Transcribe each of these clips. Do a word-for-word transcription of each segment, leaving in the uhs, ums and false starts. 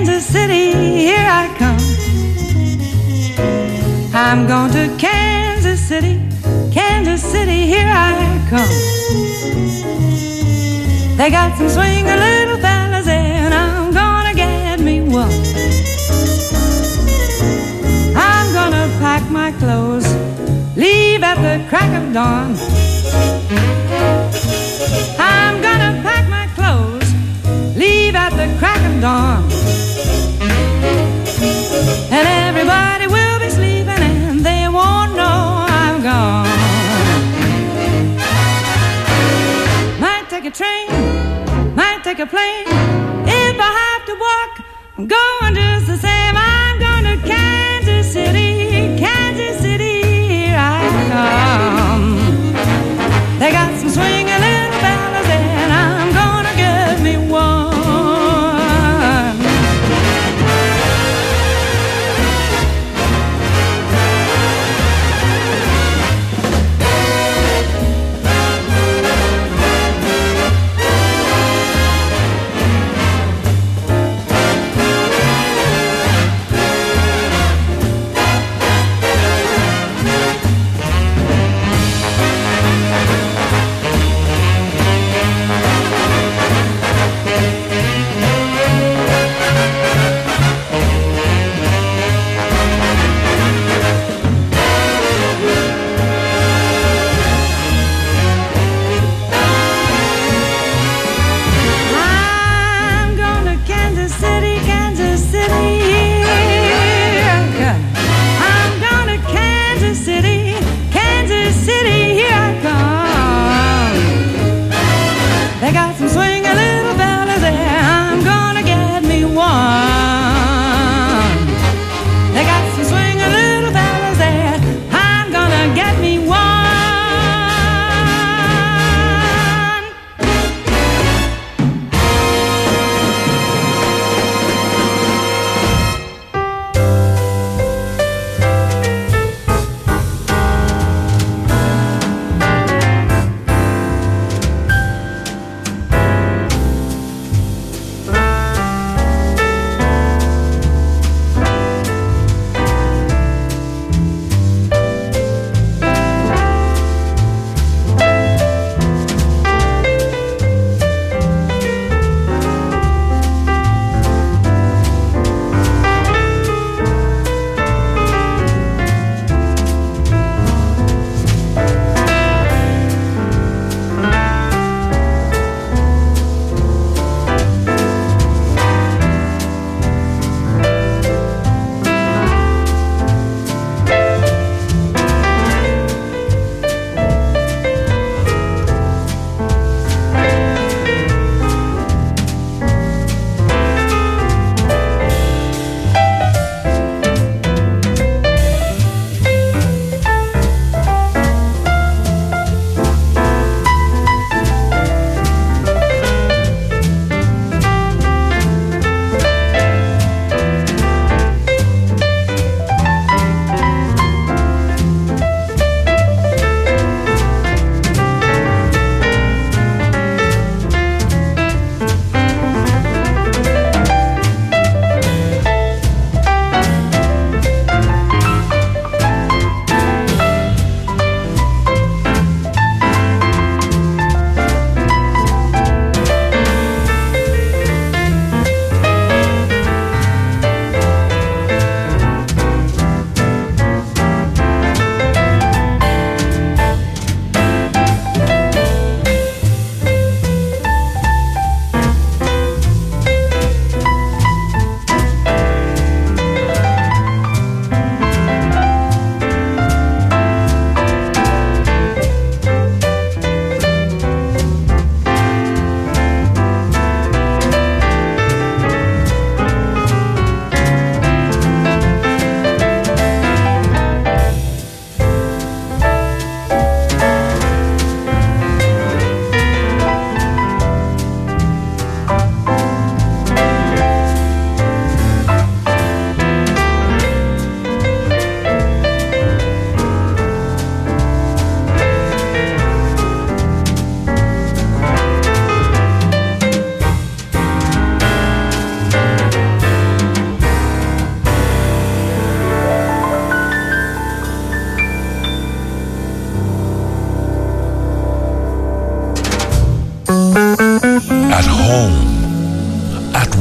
Kansas City, here I come. I'm going to Kansas City, Kansas City, here I come. They got some swinging little fellas there, and I'm gonna get me one. I'm gonna pack my clothes, leave at the crack of dawn. I'm gonna pack my clothes, leave at the crack of dawn. And everybody will be sleeping and they won't know I'm gone. Might take a train, might take a plane. If I have to walk, I'm going just the same. I'm going to Kansas City, Kansas City, here I come. They got some swinging little fellas and I'm gonna get me one.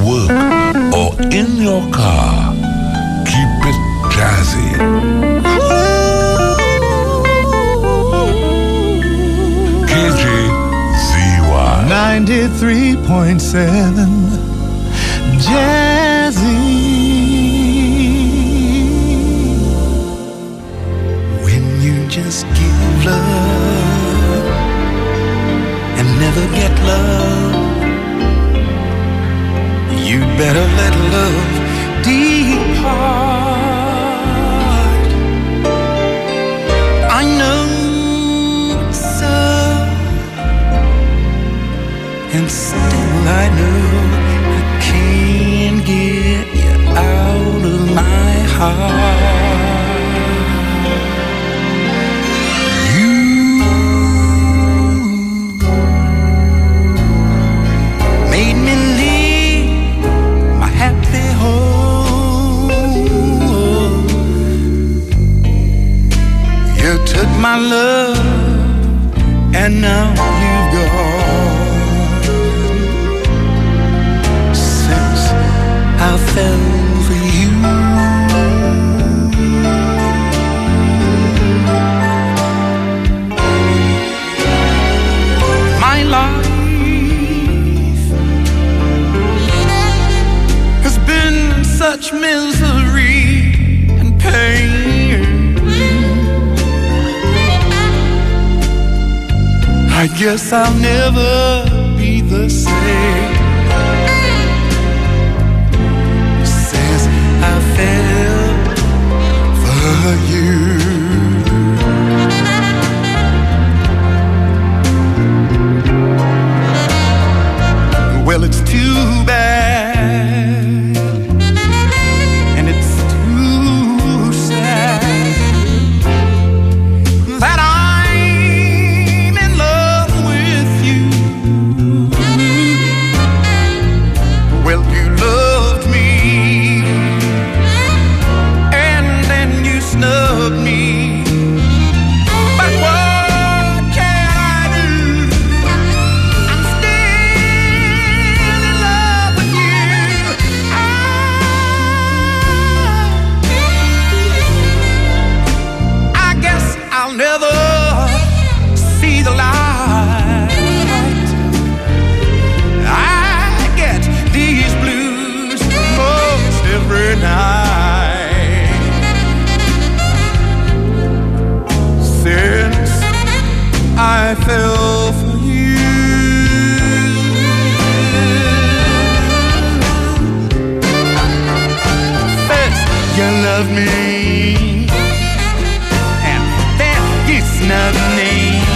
work or in your car, keep it jazzy. K J Z Y ninety-three point seven Jazzy. When you just give love and never get love, you better let love depart. I know it's so, and still I know I can't get you out of my heart. You made me leave my happy home. You took my love and now you've gone. Since I fell for you, my life has been such misery and pain. I guess I'll never be the same since I fell for you. Well, it's too bad, and it's too sad that I'm in love with you. Well, you loved me, and then you snubbed me. But what can I do? I'm still in love with you. I, I guess I'll never see the light. I get these blues most every night since I fell for you. First you loved me, and then you snubbed me.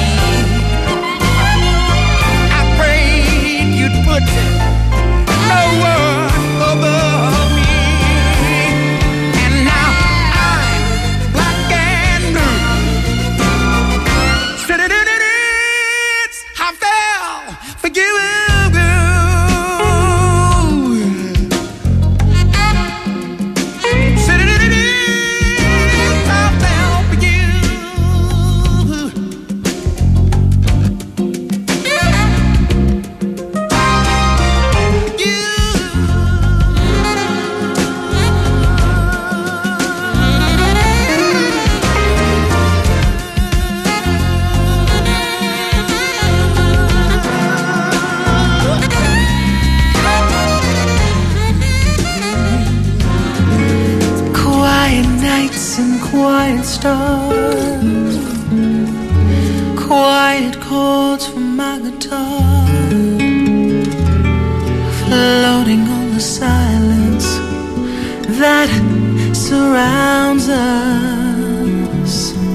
I prayed you'd put no one above me, and now I'm black and blue. Citadines, I fell for you. Citadines, I fell for you. Quiet nights and quiet stars, quiet chords from my guitar, floating on the silence that surrounds us.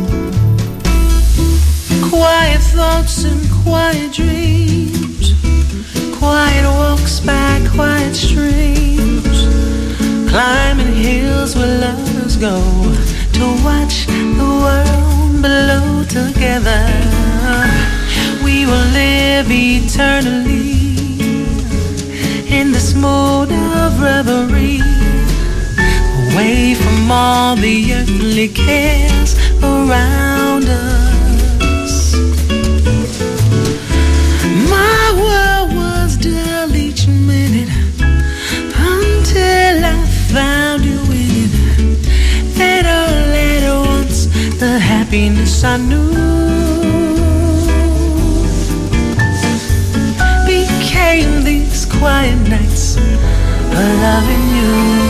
Quiet thoughts and quiet dreams, quiet walks by quiet streams, climbing hills where lovers go to watch the world below together. We will live eternally in this mood of reverie, away from all the earthly cares around us. My world was dull each minute, happiness I knew became these quiet nights of loving you.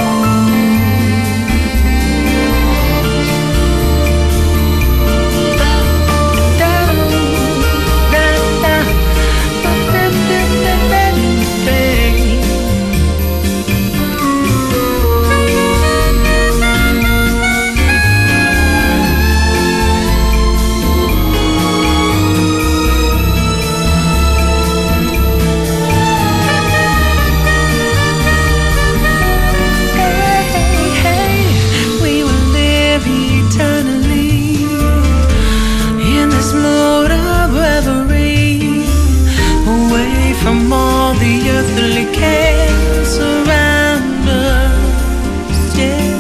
From all the earthly cares around us, yeah.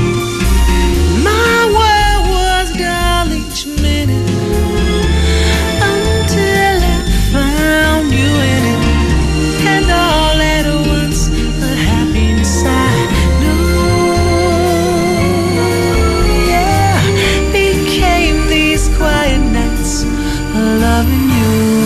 My world was dull each minute until I found you in it, and all at once the happiness I knew, yeah, became these quiet nights of loving you.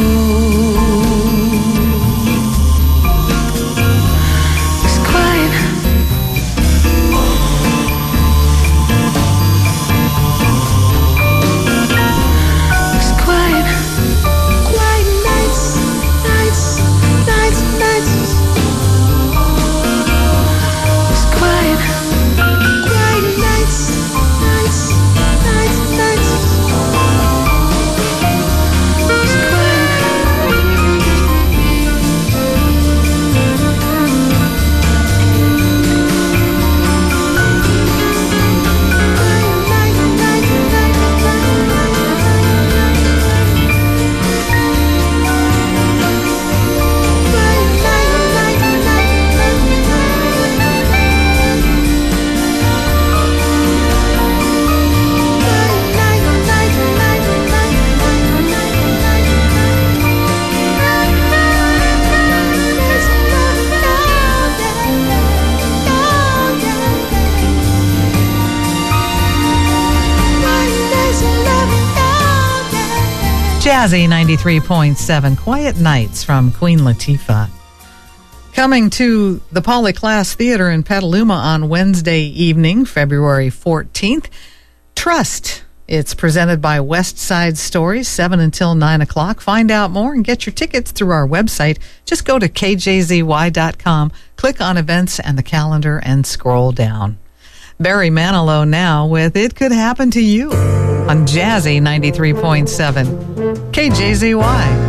Jazzy ninety-three point seven, Quiet Nights from Queen Latifah. Coming to the Polyclass Theater in Petaluma on Wednesday evening, February fourteenth, Trust. It's presented by West Side Stories, seven until nine o'clock. Find out more and get your tickets through our website. Just go to K J Z Y dot com, click on events and the calendar, and scroll down. Barry Manilow now with It Could Happen to You on Jazzy ninety-three point seven K J Z Y.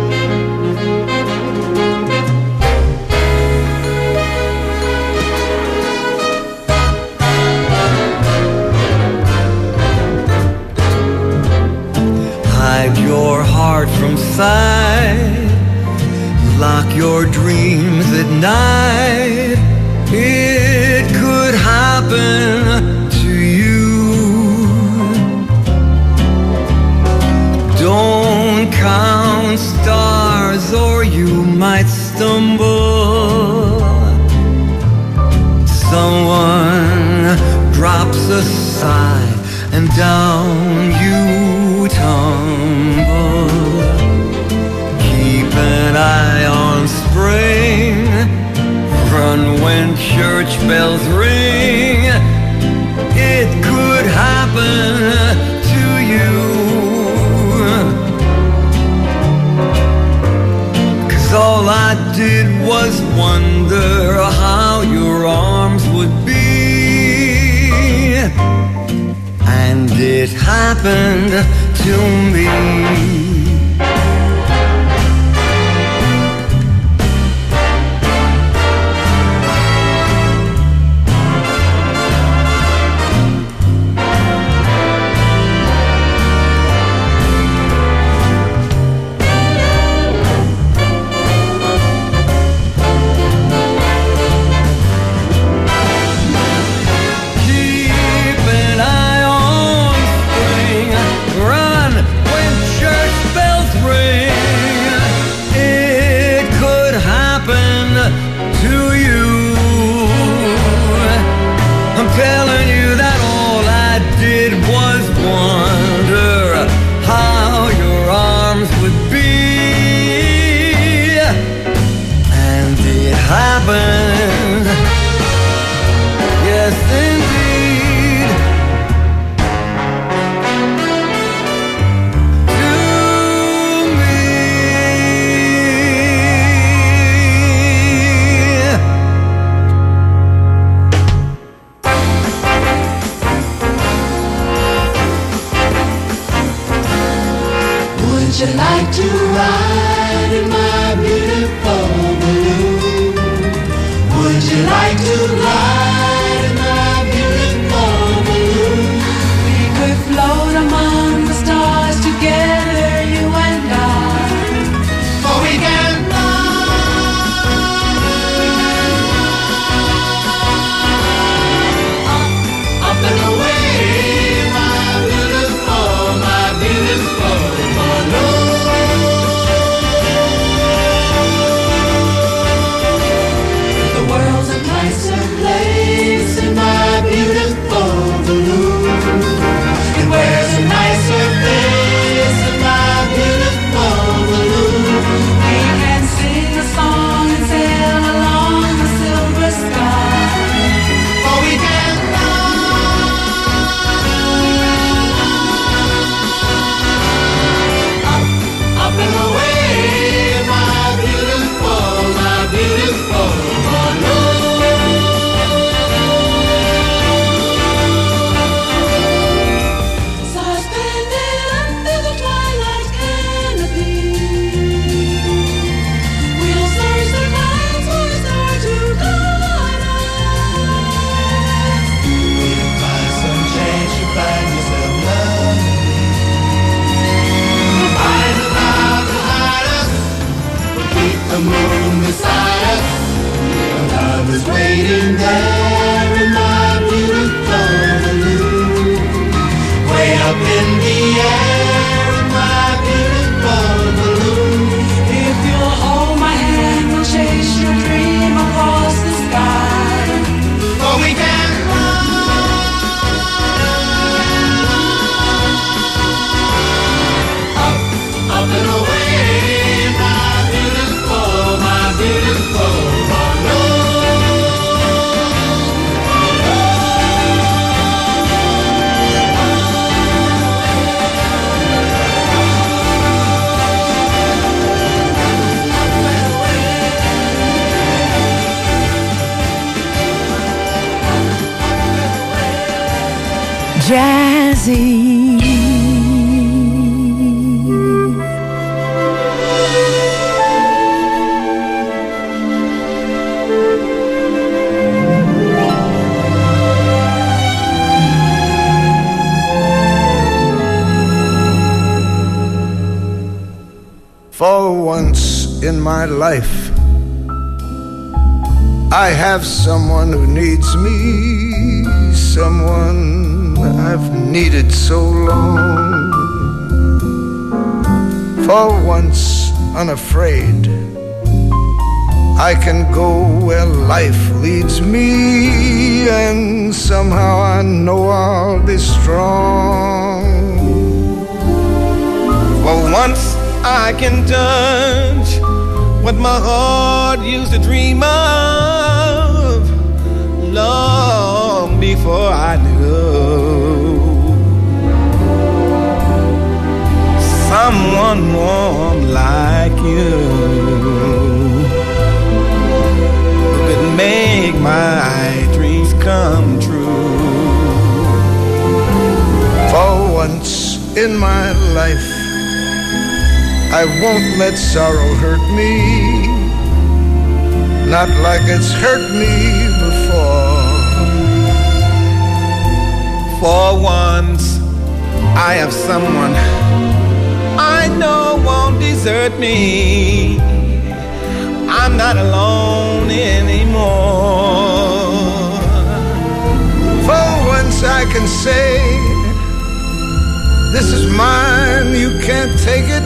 Hide your heart from sight, lock your dreams at night. It could happen to you. Don't count stars or you might stumble. Someone drops a sigh and down you tumble. Keep an eye on spring, run when church bells ring. It could happen to you. 'Cause all I did was wonder how your arms would be, and it happened to me. Telling you that all I did was to ride in my beautiful balloon. We could float among the stars together, you and I. For we can up and away, my beautiful, my beautiful balloon. The world's a nicer place in my beautiful balloon. It wears a nicer face in my beautiful balloon. We can sing a song and sail along the silver sky. For we can up and away, my beautiful, my beautiful balloon. Suspended under the twilight canopy, we'll search the clouds for a star to guide us. We'll find some change to find yourself loving me. We'll find the cloud to hide us. We'll keep the moon beside us. Our love is waiting there in my beautiful balloon. Way up in the air in my beautiful balloon. If you'll hold my hand, we'll chase your dream across the sky. For we can up, up and away, my beautiful, my beautiful balloon. Jazzy. For once in my life, I have someone who needs me, someone I've needed so long. For once unafraid, I can go where life leads me, and somehow I know I'll be strong. For once I can touch what my heart used to dream of long before I knew someone warm like you who could make my dreams come true. For once in my life, I won't let sorrow hurt me, not like it's hurt me before. For once I have someone I know won't desert me. I'm not alone anymore. For once I can say, this is mine, you can't take it.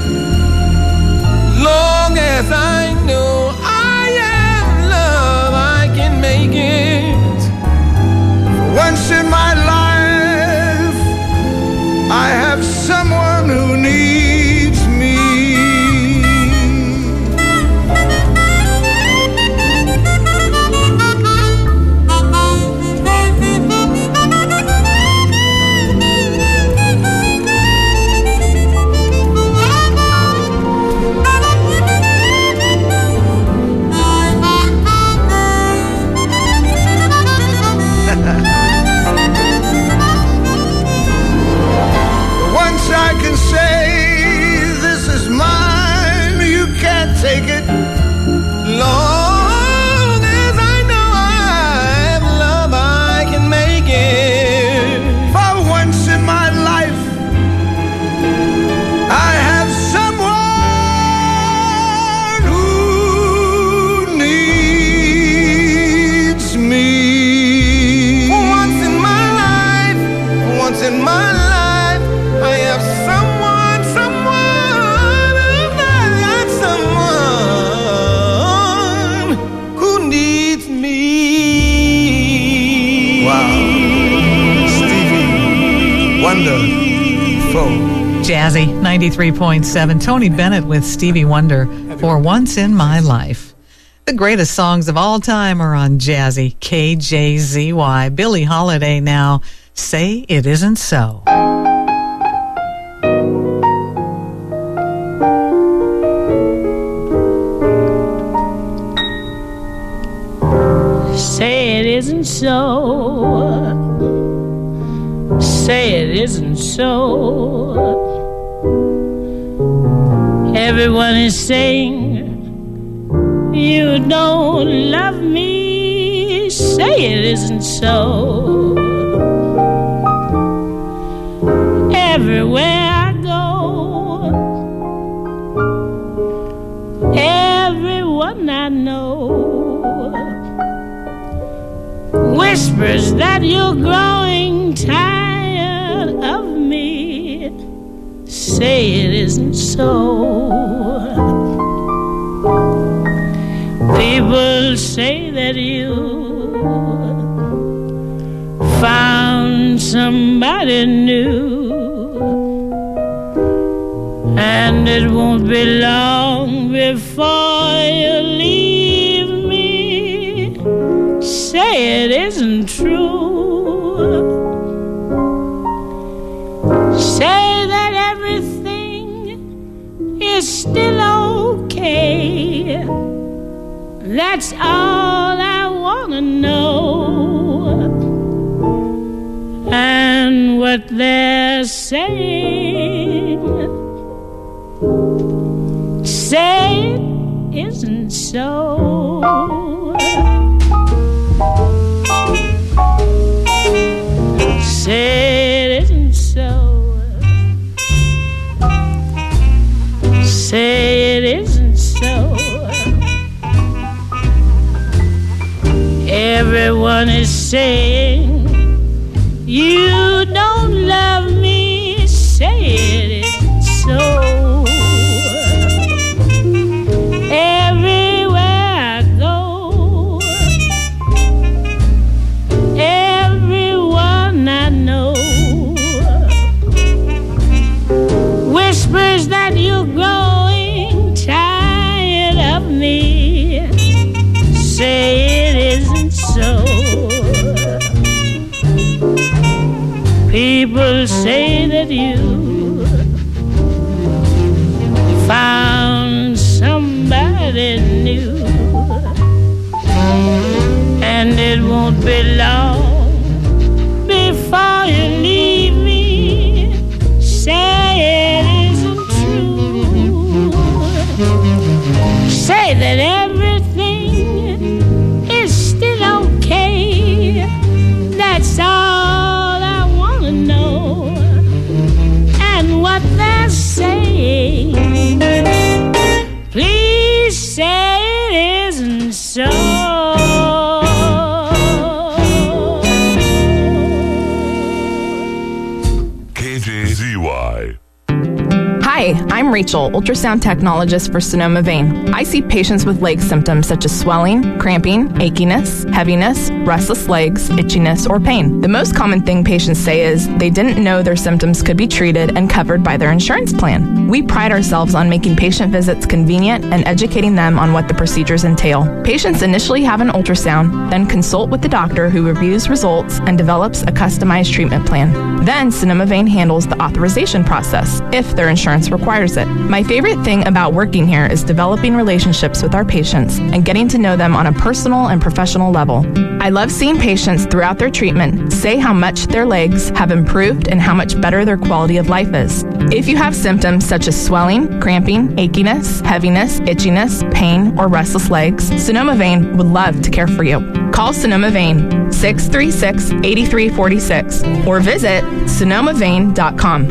Long as I know I am love, I can make it. For once in my life, I have someone who needs me. Wonderful. Jazzy, ninety-three point seven. Tony Bennett with Stevie Wonder, For Once in My Life. The greatest songs of all time are on Jazzy, K J Z Y. Billie Holiday now, Say It Isn't So. Say it isn't so. Say it isn't so. Everyone is saying you don't love me. Say it isn't so. Everywhere I go, everyone I know whispers that you're growing tired of me. Say it isn't so. People say that you found somebody new, and it won't be long before you leave me. Say it isn't true. Say that everything is still okay. That's all I want to know. And what they're saying, say it isn't so. Say it isn't so. Say it isn't so. Everyone is saying you don't love me. Say it isn't so. Everywhere I go, everyone I know whispers that you're growing tired of me. Say it isn't so. People say that you found somebody new, and it won't be long before you leave me. Say it isn't true. Say that everything is still okay. That's all I want to know. And what they're saying, please say it isn't so. K J Z Y. Hi, I'm Rachel, ultrasound technologist for Sonoma Vein. I see patients with leg symptoms such as swelling, cramping, achiness, heaviness, restless legs, itchiness, or pain. The most common thing patients say is they didn't know their symptoms could be treated and covered by their insurance plan. We pride ourselves on making patient visits convenient and educating them on what the procedures entail. Patients initially have an ultrasound, then consult with the doctor who reviews results and develops a customized treatment plan. Then Sonoma Vein handles the authorization process, if their insurance requires it. My favorite thing about working here is developing relationships with our patients and getting to know them on a personal and professional level. I love seeing patients throughout their treatment say how much their legs have improved and how much better their quality of life is. If you have symptoms such as swelling, cramping, achiness, heaviness, itchiness, pain, or restless legs, Sonoma Vein would love to care for you. Call Sonoma Vein six three six, eight three four six or visit sonoma vein dot com.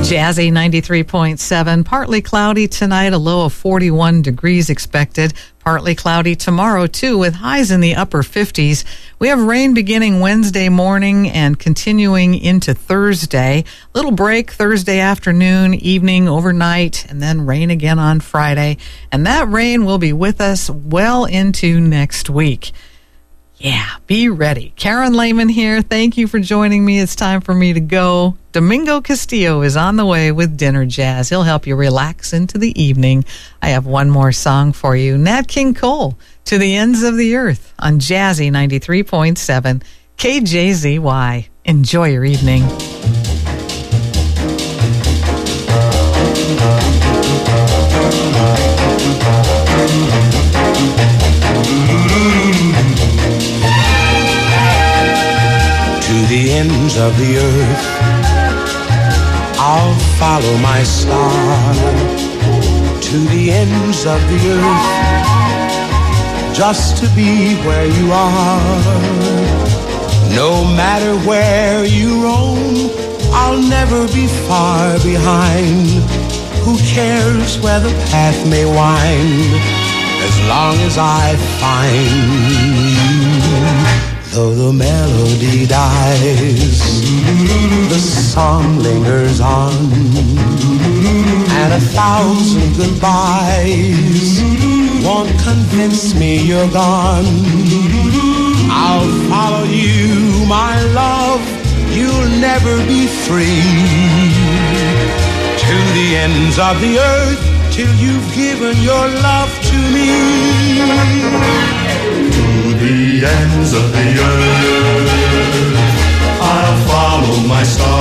Jazzy ninety-three point seven. Partly cloudy tonight, a low of forty-one degrees expected. Partly cloudy tomorrow, too, with highs in the upper fifties. We have rain beginning Wednesday morning and continuing into Thursday. Little break Thursday afternoon, evening, overnight, and then rain again on Friday. And that rain will be with us well into next week. Yeah, be ready. Karen Lehman here. Thank you for joining me. It's time for me to go. Domingo Castillo is on the way with Dinner Jazz. He'll help you relax into the evening. I have one more song for you. Nat King Cole, To the Ends of the Earth on Jazzy ninety-three point seven K J Z Y. Enjoy your evening. To the ends of the earth, I'll follow my star. To the ends of the earth, just to be where you are. No matter where you roam, I'll never be far behind. Who cares where the path may wind, as long as I find you. Though the melody dies, the song lingers on, and a thousand goodbyes won't convince me you're gone. I'll follow you, my love, you'll never be free. To the ends of the earth, till you've given your love to me. To the ends of the earth, I'll follow my star.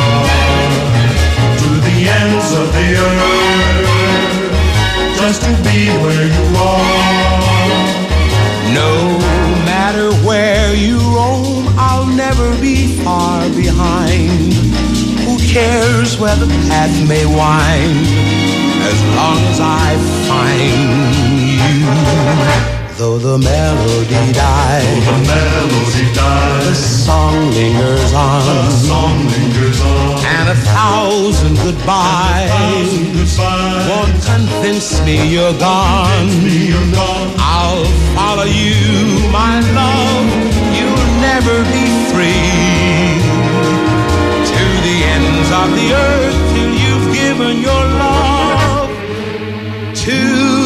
To the ends of the earth, just to be where you are. No matter where you roam, I'll never be far behind. Who cares where the path may wind, as long as I find you. Though the melody dies, Though the melody dies, the song lingers on, the song lingers on, and a thousand goodbyes, and a thousand goodbyes won't convince me you're gone. Convince me you're gone. I'll follow you, my love, you'll never be free. To the ends of the earth, till you've given your love to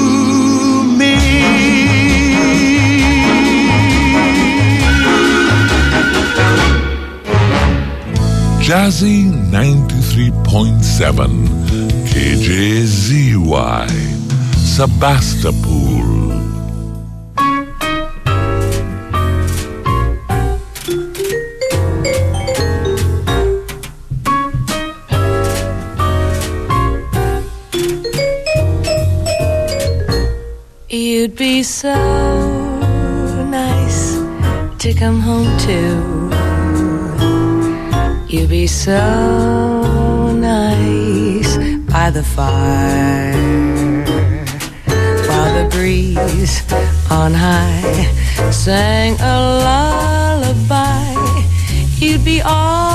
Jazzy ninety-three point seven K J Z Y Sebastopol. You'd be so nice to come home to. You'd be so nice by the fire, while the breeze on high sang a lullaby. You'd be all